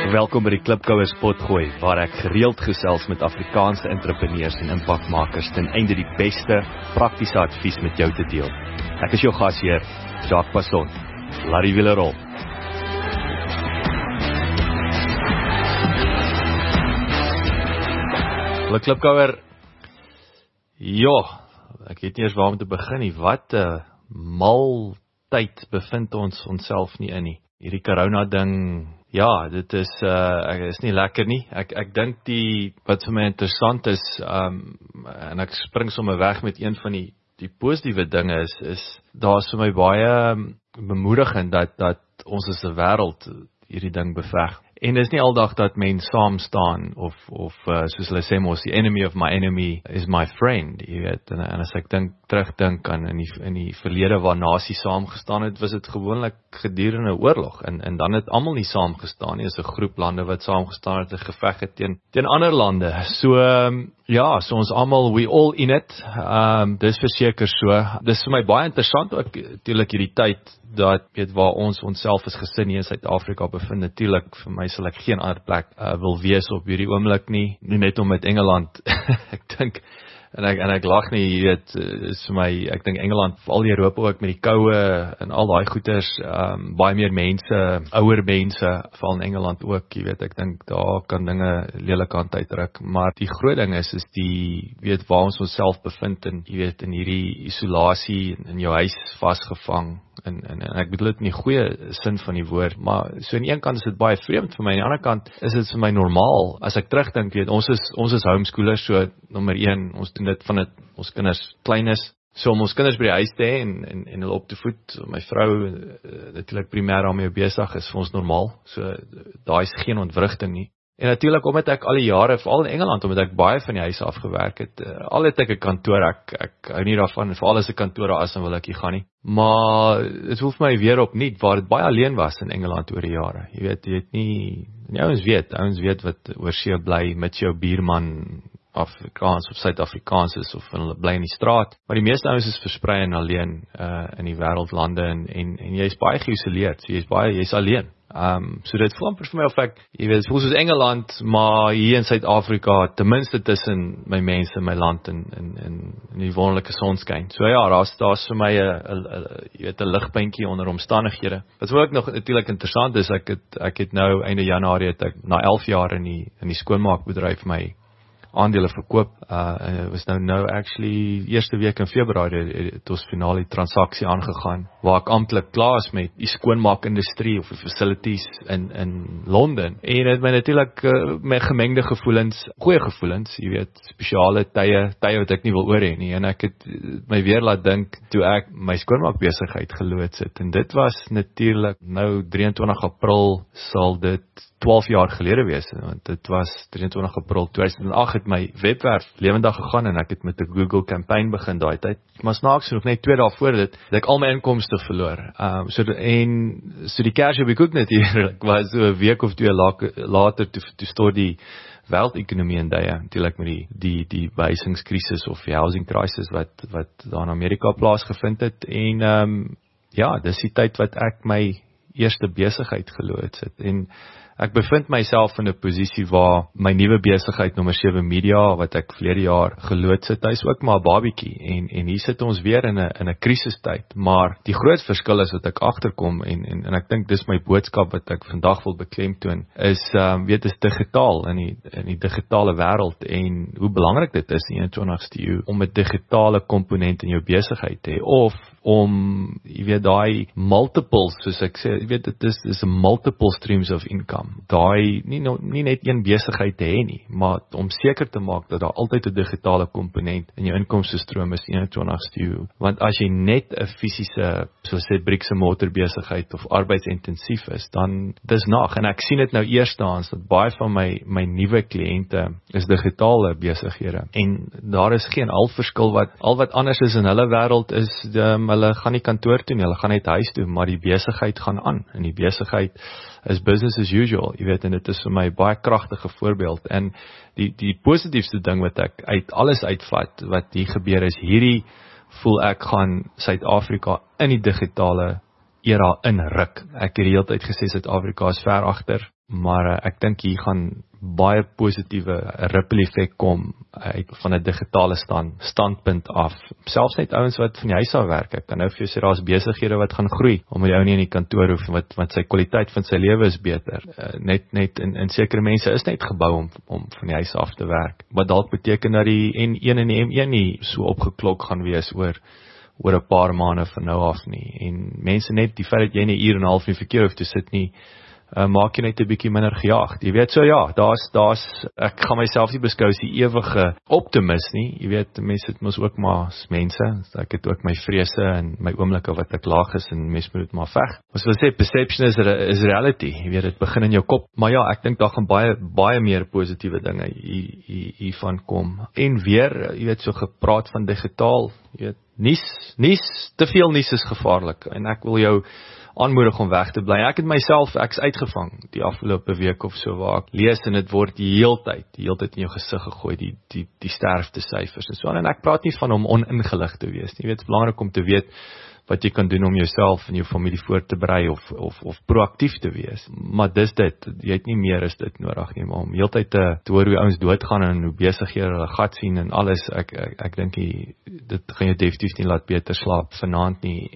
Welkom by die Klipkouers Potgooi, waar ek gereeld gesels met Afrikaanse entrepreneurs en impakmakers ten einde die beste praktiese advies met jou te deel. Ek is jou gasheer, Jacques Passon. Laat die wiele rol. Hallo Klipkouer. Ja, ek weet nie eers waar om te begin nie. Wat 'n mal tyd bevind ons onsself nie in nie. Hierdie corona ding, ja, dit is is nie lekker nie. Ek dink wat vir my interessant is, en ek spring sommer weg met een van die positiewe dinge is daar is vir my baie bemoedigend dat ons as 'n wêreld hierdie ding beveg. En dis nie aldag dat mense saam staan of soos hulle sê mos, the enemy of my enemy is my friend, jy weet. En as ek terugdink aan in die verlede waar nasies saamgestaan het, was dit gewoonlik gedurende 'n oorlog en dan het almal nie saamgestaan nie, is 'n groep lande wat saamgestaan het en geveg het teen ander lande. So ja, so ons almal, we all in it. Dis verseker so. Dis vir my baie interessant ook natuurlik hierdie tyd dat weet waar ons onsself as gesin hier in Suid-Afrika bevind. Natuurlik vir my sal ek geen ander plek wil wees op hierdie oomblik nie net om met Engeland. Ek dink en ek lag nie, jy weet, is vir my, ek dink Engeland, veral Europa ook met die koue en al daai goeters, baie meer mense, ouer mense, veral in Engeland ook, jy weet, ek dink daar kan dinge lelik aan uitdruk, maar die groot ding is weet waar ons onsself bevind en jy weet in hierdie isolasie in jou huis vasgevang. En ek bedoel dit in die goeie sin van die woord, maar so aan die een kant is dit baie vreemd vir my, aan die ander kant is dit vir my normaal. As ek terugdink, weet, ons is homeschoolers, so nommer 1, ons doen dit van ons kinders klein is, so om ons kinders by die huis te hê en hulle op te voed, my vrou natuurlik primêr daarmee besig is vir ons normaal, so daar is geen ontwrigting nie. En natuurlik, omdat ek al die jare, veral in Engeland, omdat ek baie van die huis afgewerk het, al het ek 'n kantoor, ek hou nie daarvan, veral as 'n kantoor daar is, dan wil ek nie gaan nie. Maar dit voel vir my weer opnuut, waar dit baie alleen was in Engeland oor die jare. Jy weet nie, ouens weet wat oor see bly met jou buurman, Afrikaans of Suid-Afrikaans is, of hulle bly in die straat, maar die meeste ouens is versprei en alleen in die wêreldlande en jy is baie geïsoleerd, so jy's alleen. So dit voel amper vir my of ek, jy weet, het voel soos Engeland, maar hier in Suid-Afrika, ten minste tussen my mense in my land en die wonderlike sonskyn. So ja, daar's vir my jy weet, 'n ligpuntjie onder omstandighede. Wat ook nog natuurlik interessant is, ek het nou einde Januarie het ek na 11 jaar in die skoonmaakbedryf my aandele verkoop, en het was nou actually eerste week in Februarie het ons finale transaksie aangegaan, waar ek amptelik klaar is met die skoonmaakindustrie of die facilities in Londen, en het my natuurlik met gemengde gevoelens, goeie gevoelens, jy weet, spesiale tye wat ek nie wil oor hê nie, en ek het my weer laat dink, toe ek my skoonmaakbesigheid geloods het, en dit was natuurlik nou 23 April sal dit 12 jaar gelede wees, want dit was 23 April 2008 het my webwerf lewendig gegaan en ek het met 'n Google campaign begin daai tyd. Maar snaaks genoeg, net 2 dae voor dit, het ek al my inkomste verloor. So die cash op die koek natuurlik was so 'n week of 2 later toe stort die wêreldekonomie in duie, natuurlik met die behuisingskrisis of die housing crisis wat daar in Amerika plaasgevind het. En ja, dis die tyd wat ek my eerste besigheid geloods het. En ek bevind myself in 'n posisie waar my nuwe besigheid nommer 7 Media wat ek verlede jaar geloods het, hy is ook maar 'n babietjie en hier sit ons weer in 'n krisistyd, maar die groot verskil is wat ek agterkom en ek dink dis my boodskap wat ek vandag wil beklemtoon is is digitaal in die digitale wêreld en hoe belangrik dit is in die 21ste eeu om 'n digitale komponent in jou besigheid te hê of om, jy weet, daai multiples, soos ek sê, jy weet, dit is 'n multiple streams of income. Daai, nie net een besigheid te hê nie, maar om seker te maak dat daar altyd 'n digitale komponent in jou inkomstestroom is in die 21ste eeu. Want as jy net 'n fisiese, soos sê, bricks and mortar besigheid of arbeidsintensief is, dan dis en ek sien dit nou eerstehands dat baie van my nuwe kliënte is digitale besighede. En daar is geen verskil al wat anders is in hulle wêreld is hulle gaan nie kantoor toe nie, hulle gaan net huis toe, maar die besigheid gaan aan en die besigheid is business as usual, jy weet, en dit is vir my baie kragtige voorbeeld. En die positiefste ding wat ek uit alles uitvat wat hier gebeur is, hierdie voel ek gaan Suid-Afrika in die digitale era inruk. Ek het die hele tyd gesê Suid-Afrika is ver agter, maar ek dink hier gaan baie positiewe ripple effek kom uit van 'n digitale standpunt af. Selfs net ouens wat van die huis af werk. Ek kan nou vir jou sê daar's besighede wat gaan groei omdat jy ou nie in die kantoor hoef wat sy kwaliteit van sy lewe is beter. Net in sekere mense is net gebou om van die huis af te werk. Wat dalk beteken dat die N1 en die M1 nie so opgeklok gaan wees oor 'n paar maande van nou af nie. En mense net die feit dat jy nie 'n uur en 'n half in verkeer hoef te sit nie, maak jy net 'n bietjie minder gejaagd. Jy weet, so ja, ek gaan myself nie beskou as die ewige optimis nie. Jy weet, mense het mos ook maar mense. Ek het ook my vrese en my oomblikke wat ek laag is en mense moet dit maar veg. Ons wil sê perception is reality. Jy weet, dit begin in jou kop. Maar ja, ek dink daar gaan baie meer positiewe dinge hiervan kom. En weer, jy weet, so gepraat van digitaal, jy weet, te veel nuus is gevaarlik en ek wil jou aanmoedig om weg te bly. Ek's uitgevang die afgelope week of so waar ek lees en dit word die heeltyd in jou gesig gegooi, die sterftesyfers en so aan. En ek praat nie van om oningelig te wees nie. Jy weet, dit is belangrik om te weet wat jy kan doen om jouself en jou familie voor te berei of proaktief te wees. Maar dis dit, jy het nie meer as dit nodig nie, maar om heeltyd te hoor hoe ouens doodgaan en hoe besig jy hulle gat sien en alles, ek dink dit gaan jou definitief nie laat beter slaap vanaand nie.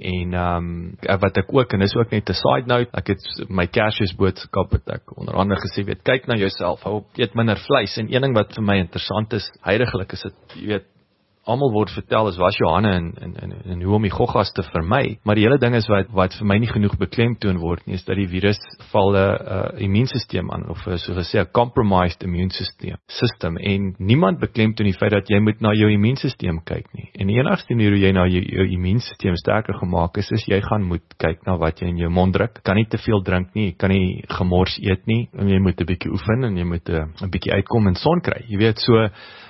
En wat ek ook, en dis ook net 'n side note, ek het my Kersfees boodskap het ek onder andere gesê, weet, kyk na jouself, hou op, eet minder vleis. En een ding wat vir my interessant is, heiliglik is dit, jy weet, almal word vertel is was jou hande en hoe om die goggas te vermy, maar die hele ding is wat vir my nie genoeg beklemtoon word nie, is dat die virus val 'n immuunstelsel aan, of so gesê 'n compromised immune system, en niemand beklemtoon die feit dat jy moet na jou immuunstelsel kyk nie. En die enigste manier hoe jy na jou immuunstelsel sterker gemaak is jy gaan moet kyk na wat jy in jou mond druk. Kan nie te veel drink nie, kan nie gemors eet nie, en jy moet 'n bietjie oefen en jy moet 'n bietjie uitkom en son kry. Jy weet, so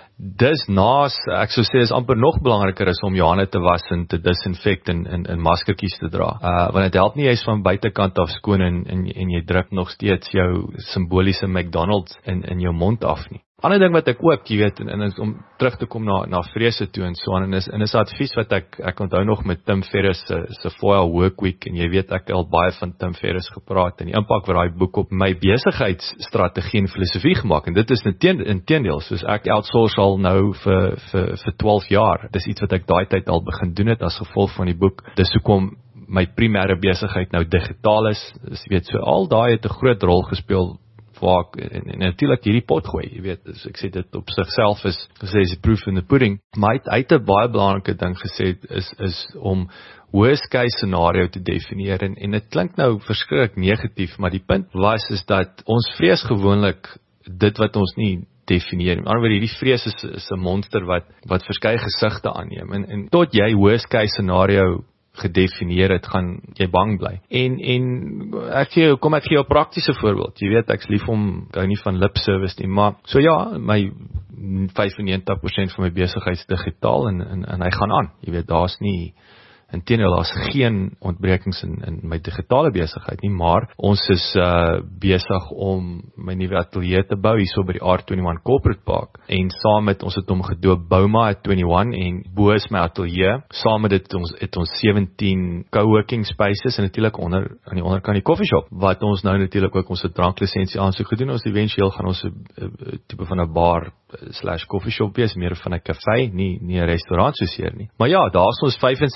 dis ek sou sê is amper nog belangriker is om jou hande te was en te disinfect en maskertjies te dra. Want dit help nie jy's van buitekant af skoon en jy druk nog steeds jou simboliese McDonald's in jou mond af nie. Ander ding wat ek ook, jy weet, en om terug te kom na vrese toe en so aan, en is advies wat ek onthou nog met Tim Ferriss se 4-hour workweek, en jy weet ek al baie van Tim Ferriss gepraat en die impak wat daai boek op my besigheidsstrategie en filosofie gemaak, en dit is inteendeel, soos ek outsource al nou vir 12 jaar. Dis iets wat ek daai tyd al begin doen het as gevolg van die boek. Dis hoekom my primêre besigheid nou digitaal is. Dus jy weet, so al daai het 'n groot rol gespeel waar ek, en natuurlik hierdie pot gooi, jy weet, dus ek sê dit op sigself is proof in the pudding, maar hy het 'n baie belangrike ding gesê, is om worst case scenario te definieer, en dit klink nou verskriklik negatief, maar die punt is dat ons vrees gewoonlik dit wat ons nie definieer. Met ander woorde, hierdie vrees is 'n monster wat verskeie gesigte aanneem, en tot jy worst case scenario gedefinieer het, gaan jy bang bly. En ek gee jou 'n praktiese voorbeeld. Jy weet, ek's lief om gou nie van lip service nie, maar so ja, my 95% van my besigheid is digitaal en hy gaan aan. Jy weet, daar's nie inteendeel, daar's geen ontbrekings in my digitale besigheid nie, maar ons is besig om my nuwe ateljee te bou hierso by die R21 Corporate Park, en saam met ons het hom gedoop Bouma at 21, en bo is my ateljee. Saam met dit het ons 17 co-working spaces, en natuurlik aan die onderkant die coffee shop, wat ons nou natuurlik ook ons dranklisensie aansoek gedoen. Ons eventueel gaan ons 'n tipe van 'n bar / coffee shop wees, meer van 'n kafee, nie 'n restaurant soos hier nie. Maar ja, daar is ons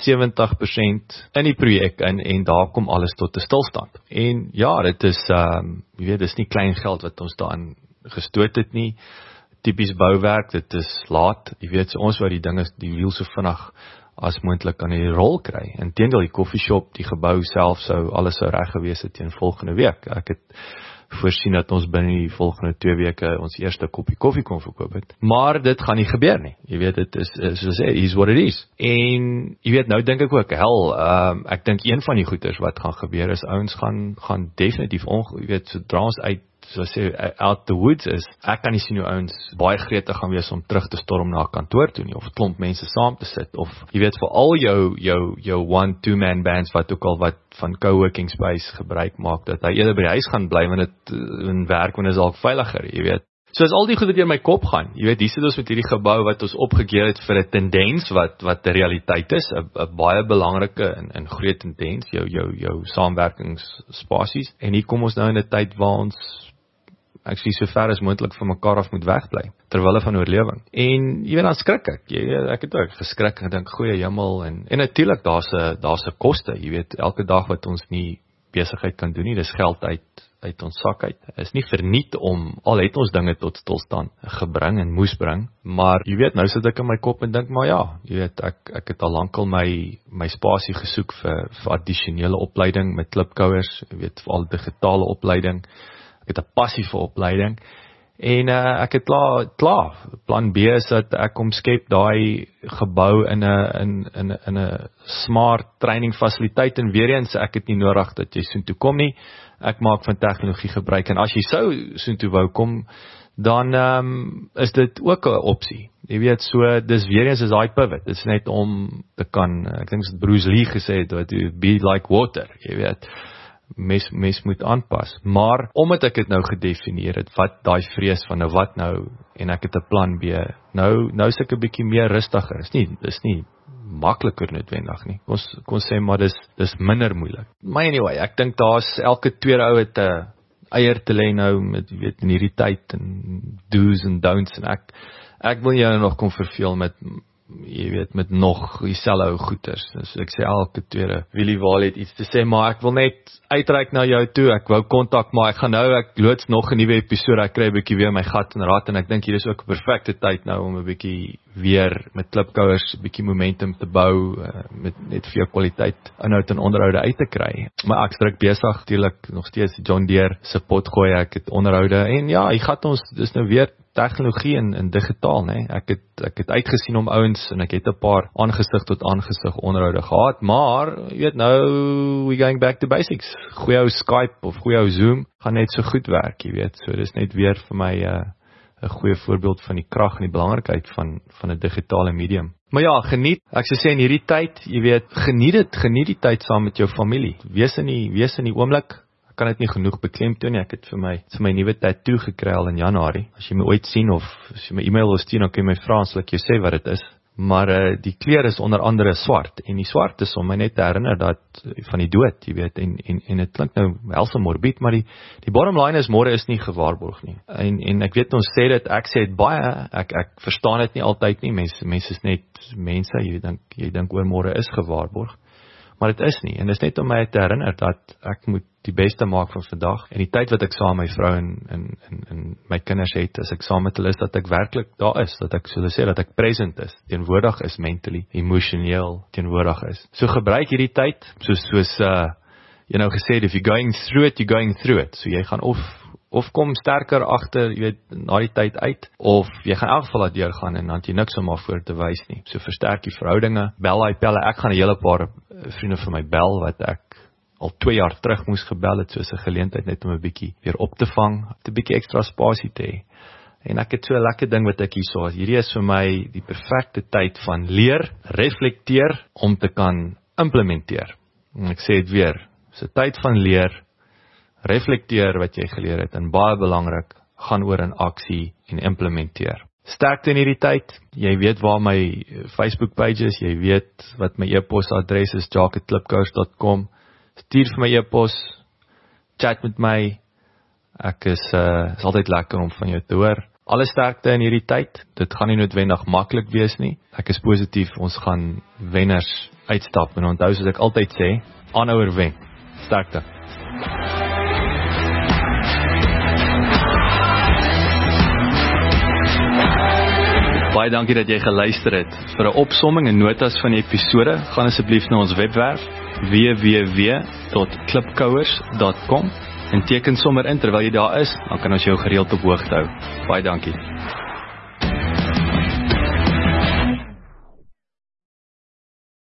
75% in die projek en daar kom alles tot 'n stilstand. En ja, dit is jy weet, dis nie klein geld wat ons daarin gestoot het nie. Tipies bouwerk, dit is laat. Jy weet, so ons wou die wiel so vinnig as moontlik aan die rol kry. Inteendeel, die coffee shop, die gebou self alles sou reg gewees het teen volgende week. Ek het voorsien dat ons binne die volgende 2 weke ons eerste koppie koffie kon verkoop het. Maar dit gaan nie gebeur nie. Jy weet, dit is soos sê, is what it is. En jy weet, nou dink ek ook, ek dink een van die goeders wat gaan gebeur is, ouens gaan definitief jy weet, sodra ons out the woods is, ek kan nie sien hoe ouens baie gretig gaan wees om terug te storm na 'n kantoor toe nie, of 'n klomp mense saam te sit, of jy weet, vir al jou 1-2-man bands wat ook al wat van co-working space gebruik maak, dat hy eerder by die huis gaan bly, want dit in werk, want dit is al veiliger, jy weet. So as al die goed wat deur my kop gaan, jy weet, hier sit ons met hierdie gebou wat ons opgekeer het vir 'n tendens wat 'n realiteit is, 'n baie belangrike en groot tendens, jou samewerkingsspasies. En hier kom ons nou in 'n tyd waar ons actually so ver as moontlik van mekaar af moet wegbly, terwille van oorlewing. En jy weet, dan skrik ek. Ek het ook geskrik en dink, goeie hemel, en natuurlik daar's 'n koste, jy weet, elke dag wat ons nie besigheid kan doen nie, dis geld uit ons sak uit. Is nie verniet al het ons dinge tot stilstand gebring en moes bring, maar jy weet, nou sit ek in my kop en dink, maar ja, jy weet, ek het al lankal my spasie gesoek vir addisionele opleiding met klipkouers, jy weet, vir al digitale opleiding. Ek het 'n passie vir opleiding, en ek het klaar. Plan B is dat ek omskep daai gebou in 'n smart training fasiliteit, en weer eens, ek het nie nodig dat jy soontoe kom nie. Ek maak van tegnologie gebruik, en as jy sou soontoe wou kom, dan is dit ook 'n opsie. Jy weet, so dis weer eens is daai pivot. Dit is net om te kan, ek dink dit Bruce Lee gesê het, dat you be like water, jy weet. Mens moet aanpas, maar omdat ek het nou gedefinieer het, wat daai vrees van nou wat nou, en ek het 'n plan B, nou is ek 'n bietjie meer rustiger, dis nie makliker noodwendig nie, kon sê, maar dis minder moeilik. Maar anyway, ek dink daar's elke tweede ou het 'n eier te lê nou, met, jy weet, in hierdie tyd, en do's en don'ts, en ek wil jou nog kom verveel met, jy weet, met nog dieselfde ou goeters. Dus ek sê elke tweede Willie Waal het iets te sê, maar ek wil net uitreik na jou toe. Ek wou kontak, maar ek loods nog 'n nuwe episode. Ek kry 'n bietjie weer my gat en raad, en ek dink hier is ook 'n perfekte tyd nou om 'n bietjie weer met klipkouers 'n bietjie momentum te bou, met net vir jou kwaliteit inhoud en onderhoude uit te kry. Maar ek's druk besig, natuurlik nog steeds John Deere se pot gooi, ek het onderhoude, en ja, hier gaan ons, dis nou weer tegnologie en digitaal, né? Ek het uitgesien om ouens, en ek het 'n paar aangesig tot aangesig onderhoude gehad, maar jy weet, nou we going back to basics. Goeie ou Skype of goeie ou Zoom gaan net so goed werk, jy weet. So dis net weer vir my 'n goeie voorbeeld van die krag en die belangrikheid van 'n digitale medium. Maar ja, geniet, ek sou sê in hierdie tyd, jy weet, geniet die tyd saam met jou familie. Wees in die oomblik. Ek kan dit nie genoeg beklemtoon nie. Ek het vir my nuwe tattoo gekry al in Januarie. As jy my ooit sien, of as jy my e-mail wil stuur, dan kan jy my vra, sal ek jou sê wat dit is. Maar die kleur is onder andere swart, en die swart is om my net te herinner dat van die dood, jy weet, en dit klink nou helse morbied, maar die bottom line is, môre is nie gewaarborg nie. En ek weet ons sê dit, ek sê dit baie, ek verstaan dit nie altyd nie, mense is net mense, jy dink oor môre is gewaarborg, maar dit is nie, en dit is net om my te herinner dat ek moet die beste maak van vandag, en die tyd wat ek saam met my vrou en my kinders het, as ek saam met hulle is, dat ek werklik daar is, dat ek, soos sê, dat ek present is, teenwoordig is, mentally, emosioneel teenwoordig is. So gebruik hierdie tyd, soos jy nou gesê het, if you're going through it, you're going through it. So jy gaan of kom sterker agter, jy weet, na die tyd uit, of jy gaan in elk geval deur gaan, en dan het jy niks om maar voor te wys nie. So versterk die verhoudinge, bel hy pelle, ek gaan 'n hele paar vriende van my bel, wat ek al 2 jaar terug moes gebel het, soos 'n geleentheid net om 'n bietjie weer op te vang, 'n bietjie ekstra spasie te hê. En ek het so 'n lekker ding wat ek hierso het. Hierdie is vir my die perfekte tyd van leer, reflekteer, om te kan implementeer. En ek sê dit weer, dis 'n tyd van leer, reflekteer wat jy geleer het, en baie belangrik, gaan oor in aksie en implementeer. Sterkte in hierdie tyd, jy weet waar my Facebook page is, jy weet wat my e-posadres is, jacques@klipkouers.com. Stuur vir my e-pos, chat met my, ek is altyd lekker om van jou te hoor. Alle sterkte in hierdie tyd, dit gaan nie noodwendig maklik wees nie, ek is positief, ons gaan wenners uitstap, en onthou soos ek altyd sê, aanhouer wen, sterkte. Baie dankie dat jy geluister het. Vir 'n opsomming en notas van die episode, gaan asseblief na ons webwerf www.klipkouers.com en teken sommer in terwyl jy daar is, dan kan ons jou gereeld op hoogte hou. Baie dankie.